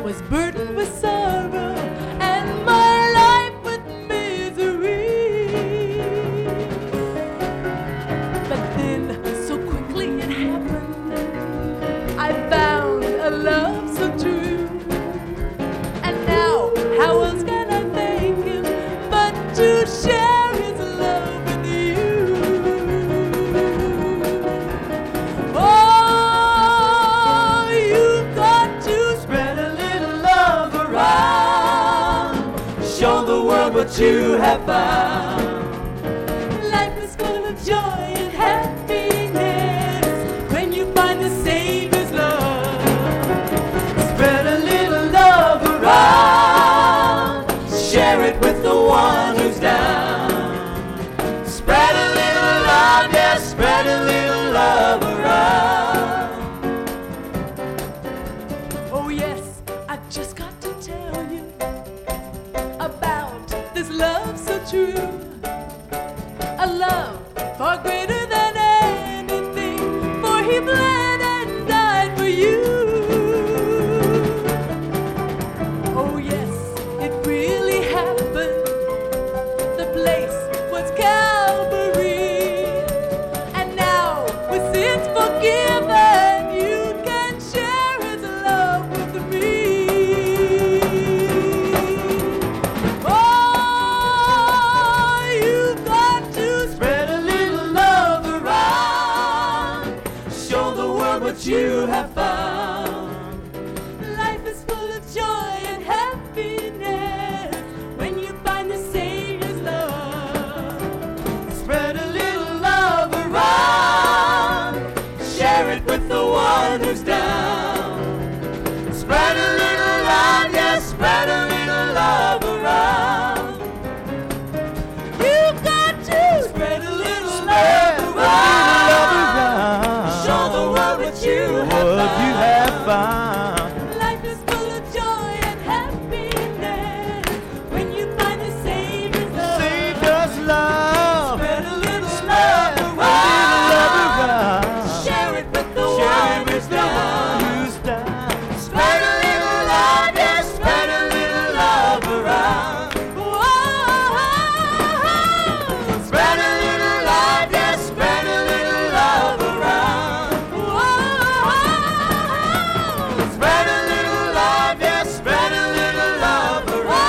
was burdened with sorrow and my life with misery. But then, so quickly it happened, I found a love so true. And now, how else can I thank him but to share his love with you? Oh, you've got to spread a little love around, show the world what you have found. Life is full of joy and happiness when you find the Savior's love. Spread a little love around, share it with the one who's down. Spread a little love, yes, spread a little love around. Oh yes, I've just got to tell you about this love so true. A love far greater than anything, for he bled and died for you. Oh yes, it really happened. The place was Calvary. And now, with sins forgiven, you can share his love with me. Oh, you've got to spread a little love around, show the world what you have found. Life is full of joy and happiness when you find the Savior's love. Spread a little love around, share it with the one who's down. Spread a little love, yes, spread a little love around. You've got to spread a little love around, show the world what you have found. Life is full of joy and happiness when you find the Savior's love. Savior's love. Spread a little love around, share it with the one who's down. Who's down? Spread a little love, yes, spread a little love around. Whoa, spread a little love, yes, spread a little love around. Whoa, spread a little love, yes, spread a little love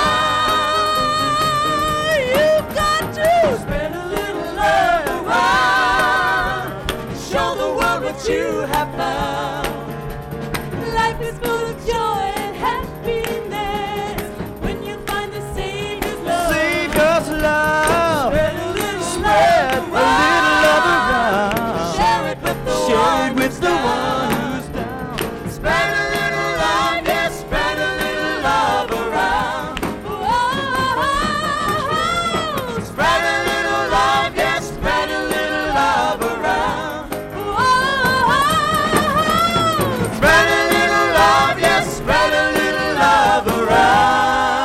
around. You've got to spread a little love around, show the world what you have found. Life is full of joy and happiness when you find the Savior's love. Savior's love. Spread a little Spread love a little love around, around. share it with the Share one it with who's the down. one who's down. Spread a little love, yes, spread a little love around. Whoa, spread a little love, yes, spread a little love around. Whoa, spread a little love, yes, spread a little love around.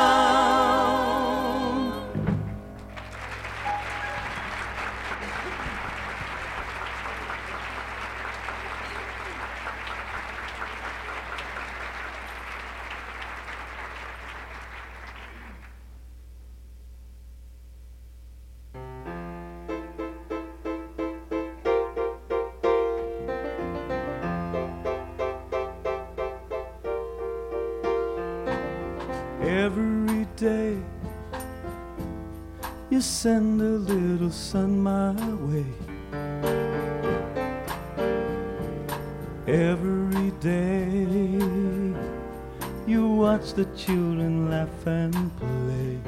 Every day you send a little sun my way. Every day you watch the children laugh and play.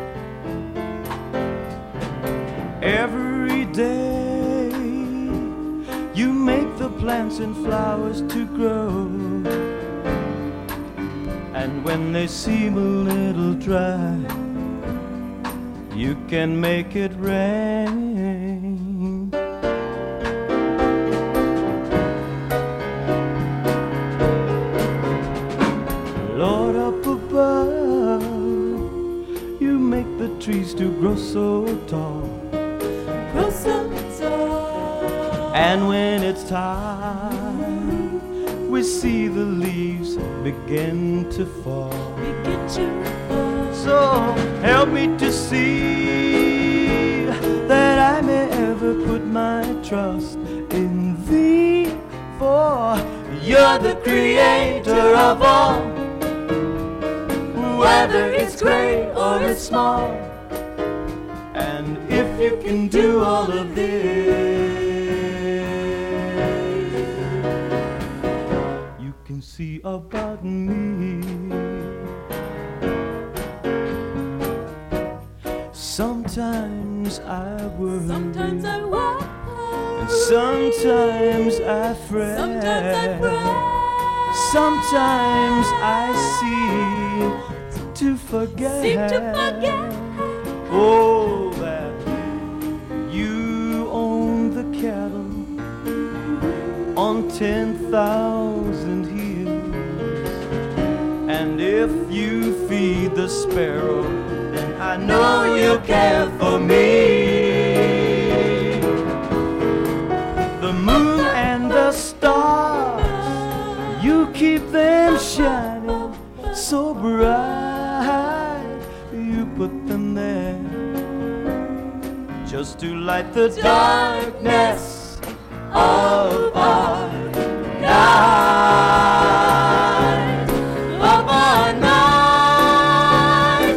Every day you make the plants and flowers to grow. And when they seem a little dry, you can make it rain. Lord up above, you make the trees to grow so tall. Grow so tall. And when it's time, we see the leaves begin to fall. So help me to see that I may ever put my trust in thee, for you're the creator of all, whether it's great or it's small. And if you can do all of this, you can see about me. Sometimes I worry, Sometimes I worry, and sometimes I fret. sometimes I pray, Sometimes I seem to forget. seem to forget. Oh, that you own the cattle on 10,000 hills, and if you feed the sparrow, then I know you care for me. The moon and the stars, you keep them shining so bright. You put them there just to light the darkness of our night, of our night.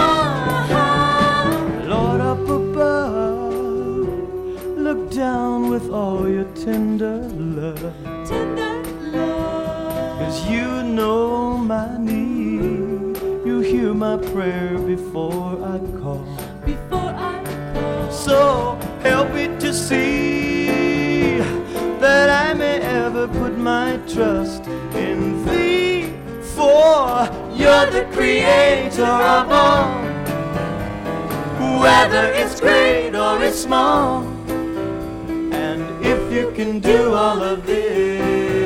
Lord up above, look down with all your tender love, Tender love, 'cause you know my need. You hear my prayer before I call. before I call. So help me to see that I may ever put my trust in thee, for you're the creator of all, whether it's great or it's small. And if you can do all of this,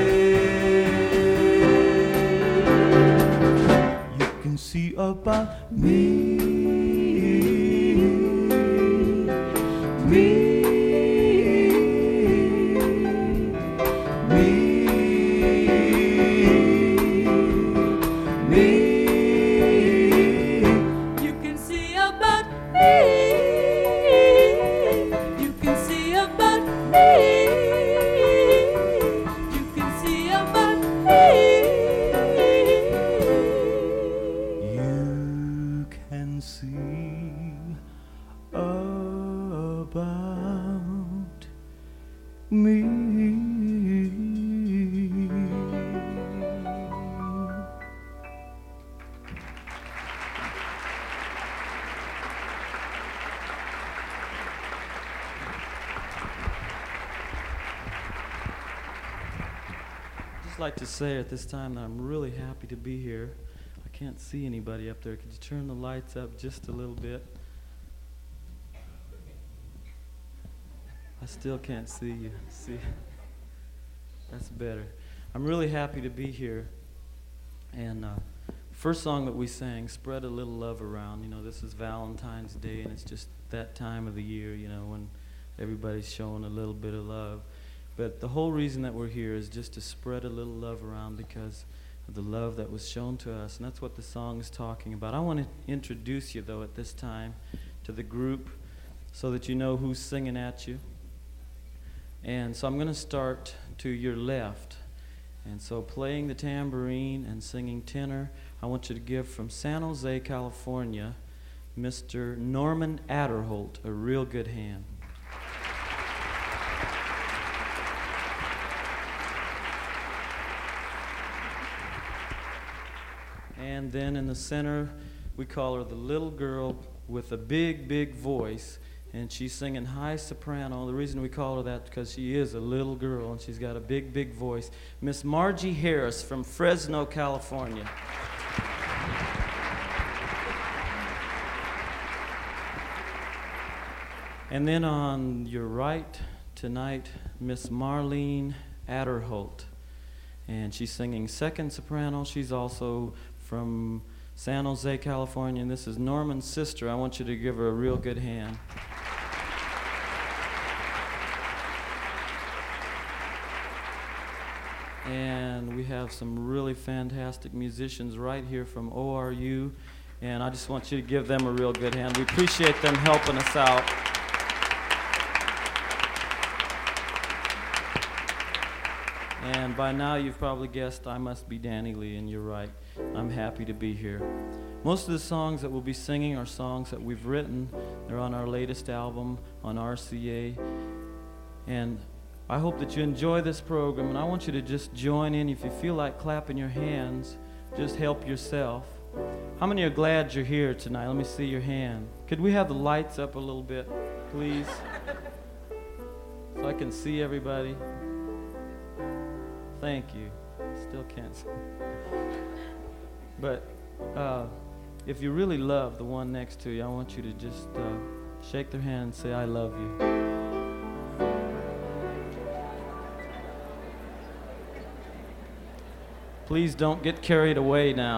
you can see about me. You can see about me. You can see about me. You can see about me. You can see about me. I'd just like to say at this time that I'm really happy to be here. I can't see anybody up there. Could you turn the lights up just a little bit? I still can't see you. See? That's better. I'm really happy to be here. And first song that we sang, Spread a Little Love Around. You know, this is Valentine's Day, and it's just that time of the year, you know, when everybody's showing a little bit of love. But the whole reason that we're here is just to spread a little love around because of the love that was shown to us, and that's what the song is talking about. I want to introduce you, though, at this time to the group so that you know who's singing at you. And so I'm going to start to your left. And so playing the tambourine and singing tenor, I want you to give from San Jose, California, Mr. Norman Adderholt a real good hand. And then in the center, we call her the little girl with a big, big voice. And she's singing high soprano. The reason we call her that because she is a little girl and she's got a big, big voice. Miss Margie Harris from Fresno, California. And then on your right tonight, Miss Marlene Adderholt. And she's singing second soprano. She's also from San Jose, California. And this is Norman's sister. I want you to give her a real good hand. And we have some really fantastic musicians right here from ORU, and I just want you to give them a real good hand. We appreciate them helping us out. And by now you've probably guessed I must be Danny Lee, and you're right. I'm happy to be here. Most of the songs that we'll be singing are songs that we've written. They're on our latest album on RCA. And I hope that you enjoy this program, and I want you to just join in. If you feel like clapping your hands, just help yourself. How many are glad you're here tonight? Let me see your hand. Could we have the lights up a little bit, please? So I can see everybody. Thank you. Still can't see. But if you really love the one next to you, I want you to just shake their hand and say, I love you. Please don't get carried away now.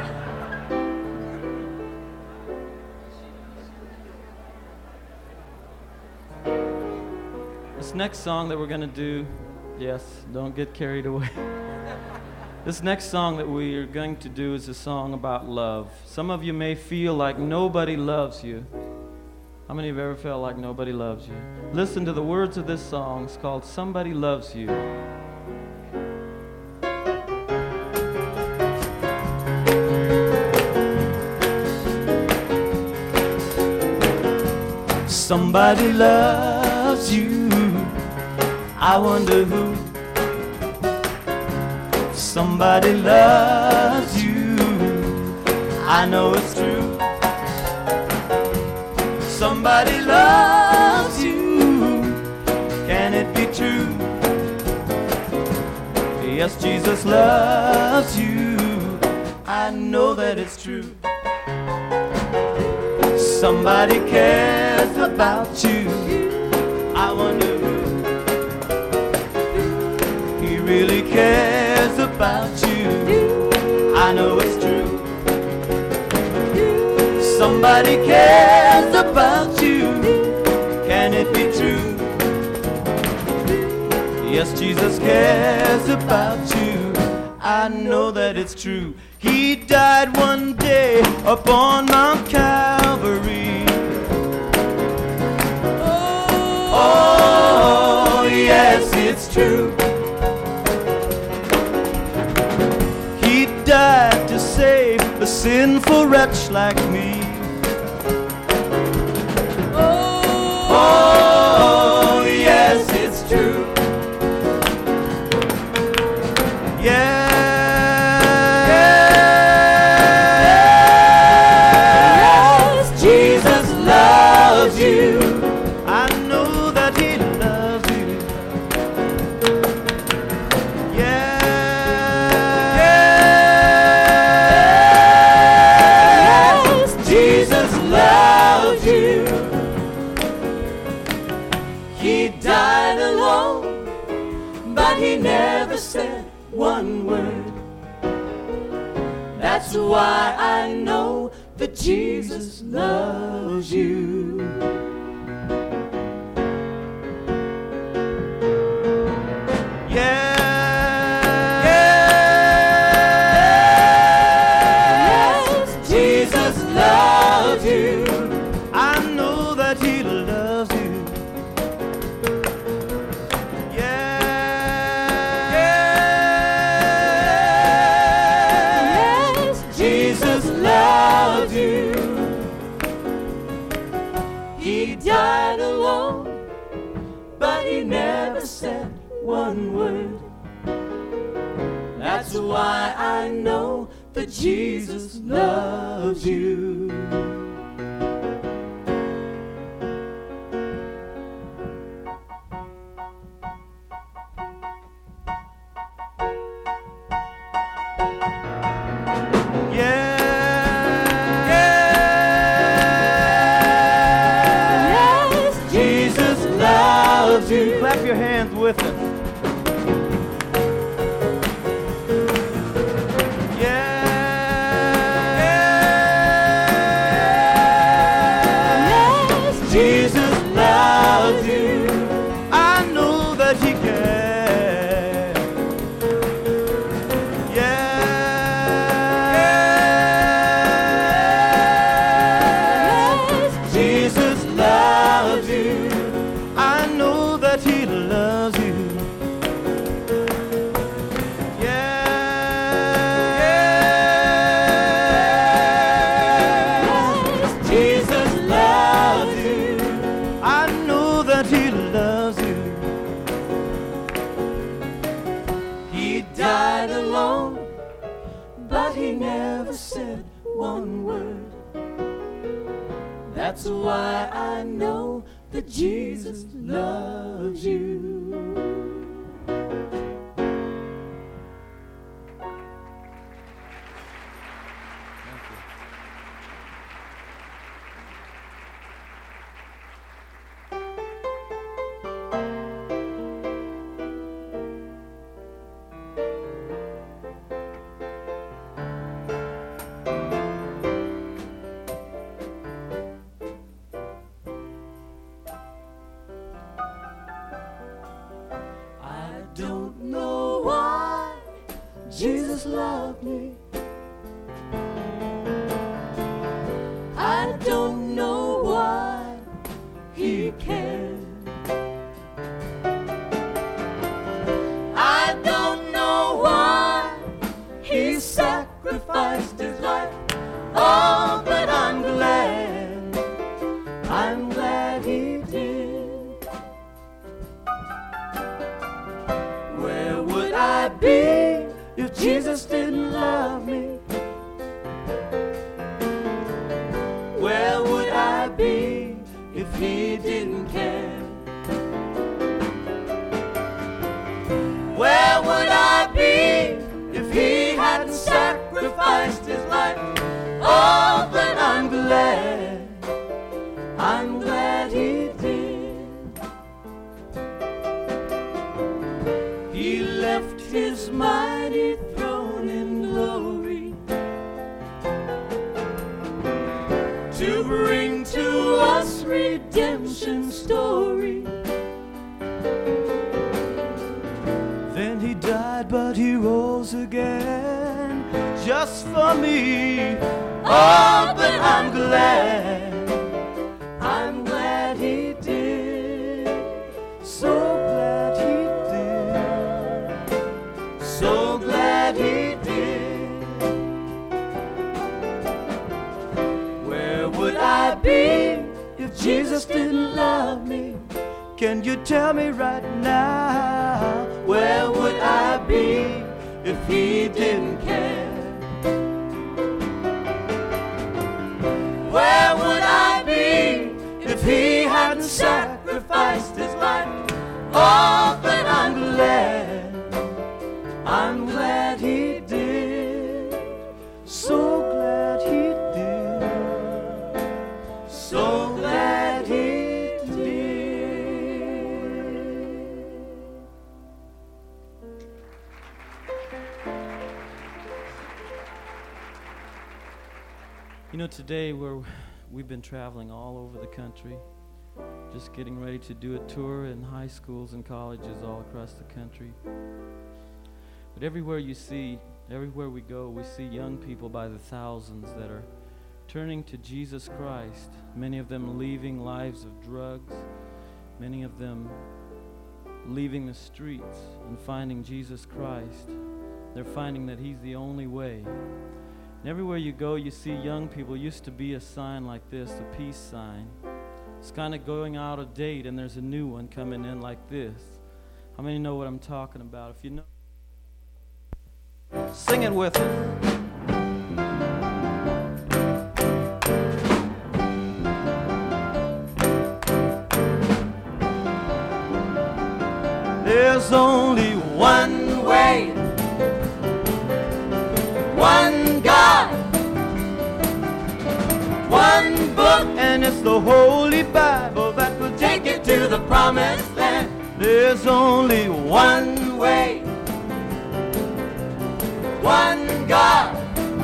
This next song that we're going to do, yes, don't get carried away. This next song that we are going to do is a song about love. Some of you may feel like nobody loves you. How many have ever felt like nobody loves you? Listen to the words of this song. It's called Somebody Loves You. Somebody loves you, I wonder who. Somebody loves you, I know it's true. Somebody loves you, can it be true? Yes, Jesus loves you, I know that it's true. Somebody cares about you, I wonder who. He really cares about you, I know it's true. Somebody cares about you, can it be true? Yes, Jesus cares about you, I know that it's true. He died one day upon Mount Calvary. Oh, yes, it's true. He died to save a sinful wretch like me. Oh, yes, it's true. Yeah. One word. That's why I know that Jesus loves you. Yeah, yes, Jesus loves you. I know that He loves you. Died alone, but He never said one word. That's why I know that Jesus loves you. Clap your hands with us. Yeah. never said one word. That's why I know that Jesus loves you. Jesus loved me. I don't know why he cared. I don't know why he sacrificed his life. Oh, but I'm glad he did. Where would I be if Jesus didn't love me? Where would I be if he didn't care? Where would I be if he hadn't sacrificed his life? Oh, but I'm glad he did. He left his mighty throne in glory to bring to us redemption story. Then he died, but he rose again just for me. Oh, but I'm glad he did. So glad he did. So glad he did. Where would I be if Jesus didn't love me? Can you tell me right now? Where would I be if he didn't care? Where would I be if he hadn't sacrificed his life? Oh, but I'm glad he did. So glad he did. So glad he did. You know, today we've been traveling all over the country, just getting ready to do a tour in high schools and colleges all across the country. But everywhere we go, we see young people by the thousands that are turning to Jesus Christ, many of them leaving lives of drugs, many of them leaving the streets and finding Jesus Christ. They're finding that he's the only way. And everywhere you go, you see young people. Used to be a sign like this, a peace sign. It's kind of going out of date, and there's a new one coming in like this. How many know what I'm talking about? If you know, sing it with us. There's only one way, one God, one book, and it's the Holy Bible that will take you to the promised land. There's only one way, one God,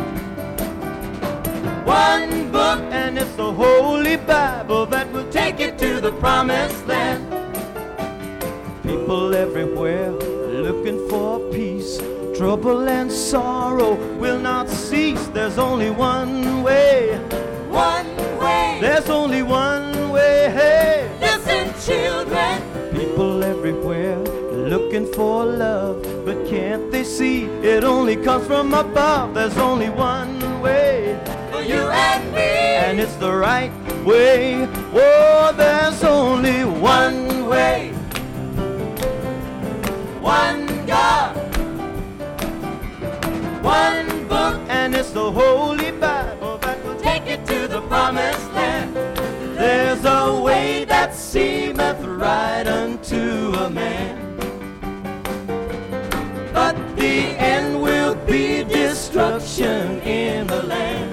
one book, and it's the Holy Bible that will take you to the promised land. People everywhere looking for peace. Trouble and sorrow will not cease. There's only one way. One way. There's only one way. Hey. Listen, children. People everywhere looking for love, but can't they see it only comes from above? There's only one way for you and me, and it's the right way. Oh, there's only one way. One God, one book, and it's it's the Holy Bible that will take you to the promised land. There's a way that seemeth right unto a man, but the end will be destruction in the land.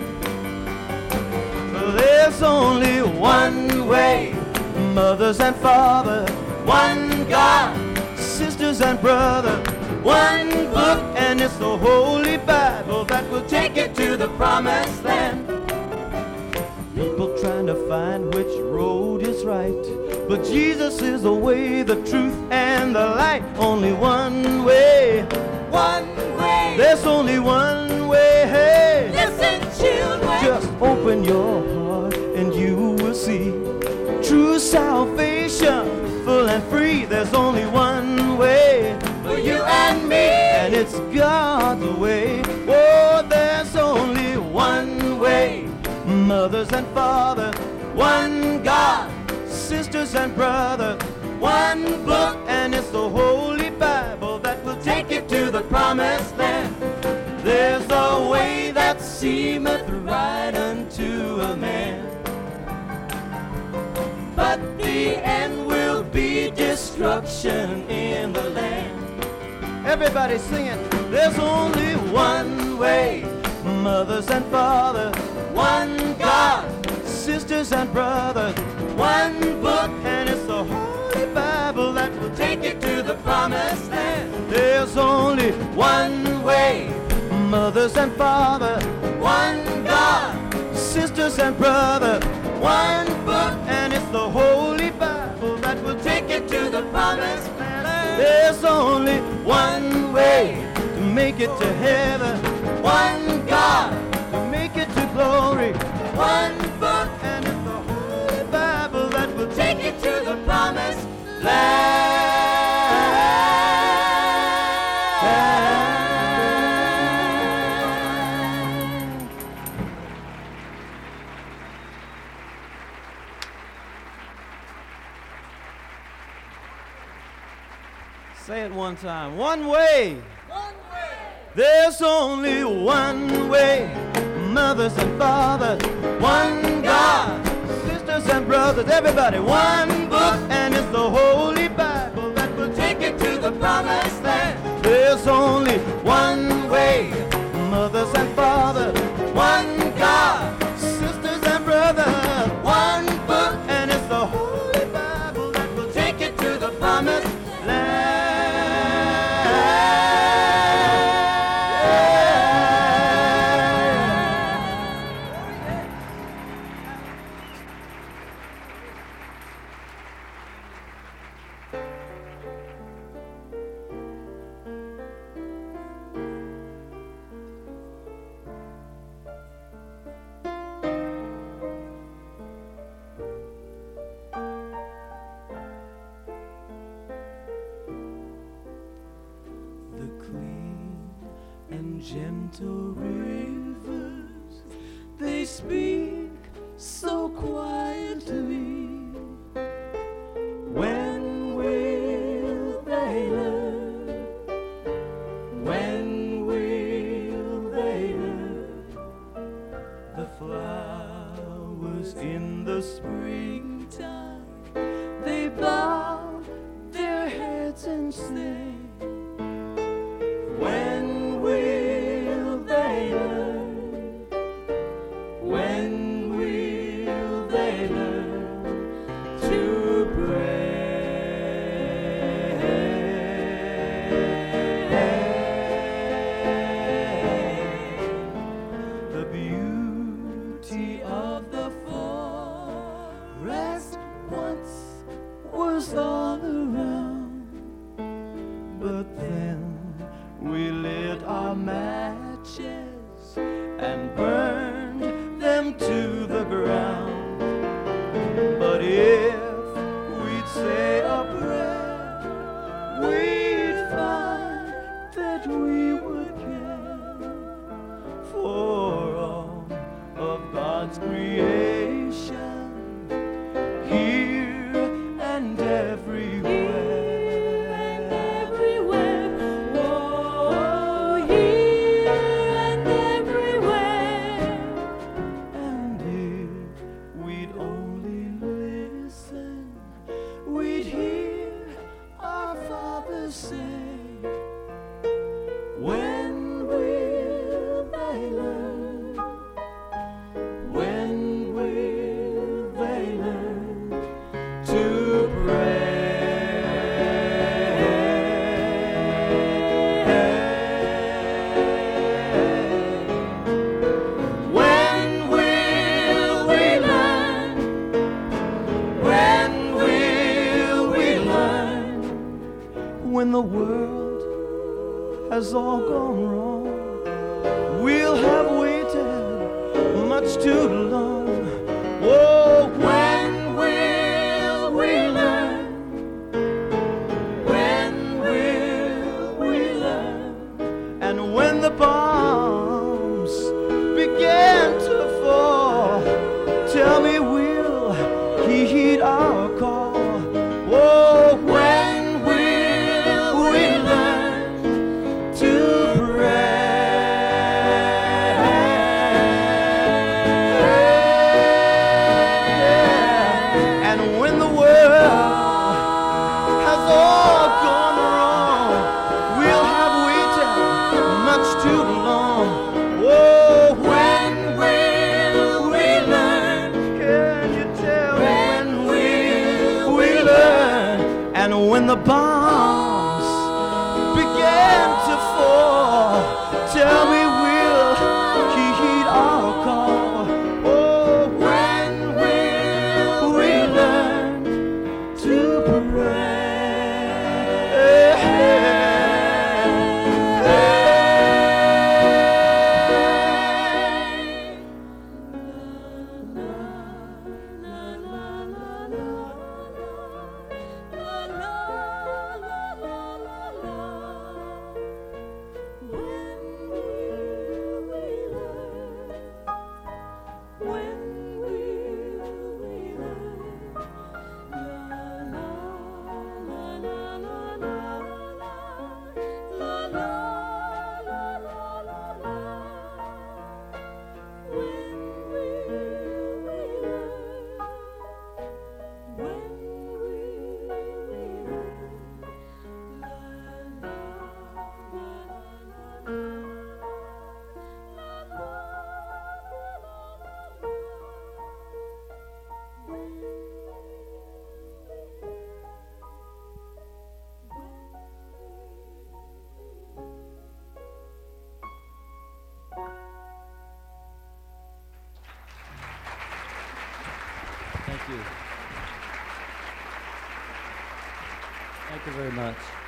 There's only one way, mothers and fathers, one God, sisters and brothers, one book, and it's the Holy Bible that will take you to the promised land. People trying to find which road is right, but Jesus is the way, the truth, and the light. Only one way. One way. There's only one way. Hey, Listen, children. just open your heart and you will see true salvation, full and free. There's only one way For you and me. and it's God's way. Oh, there's only one way, mothers and fathers, one God, sisters and brothers, one book, and it's the Holy Bible that will take you to the promised land. There's a way that seemeth right unto a man, but the end will be destruction in the land. Everybody sing it. There's only one way, mothers and fathers, one God, sisters and brothers, one book, and it's the Holy Bible that will take you to the promised land. There's only one way, mothers and fathers, one God, sisters and brothers, one book, and it's the Holy Bible that will take you to the promised land. There's only one way to make it to heaven, one God to make it to glory, one book, and it's the Holy Bible that will take you to the promised land. Say it one time. One way. One way. There's only one way, mothers and fathers, one God, sisters and brothers, everybody, one book, and it's the Holy Bible that will take you to the promised land. There's only one way, mothers and fathers, one God, sisters and brothers, one book, and it's the Holy Bible that will take you to the promised land. Gentle rivers, they speak so quietly. When will they learn? When will they learn? The flowers in the springtime, they bow their heads and say, when will they learn? When will they learn to pray? The beauty of the forest once was all around, but then we lit our matches and burned them to the ground. But if we'd say a prayer, we'd find that we would care for all of God's creation, here and everywhere. Oh, here and everywhere. all gone wrong. We'll have waited much too long. Oh, when will we learn? When will we learn? And when the bombs begin to fall, tell me, will he heed our call? Oh, when will we learn to pray? And when the world has all gone wrong, we'll have waited much too long. Oh, when will we learn? Can you tell when will we learn? And when the bombs begin to fall, tell me, will he heed our call? Oh, when will we learn to pray? Thank you. Thank you very much.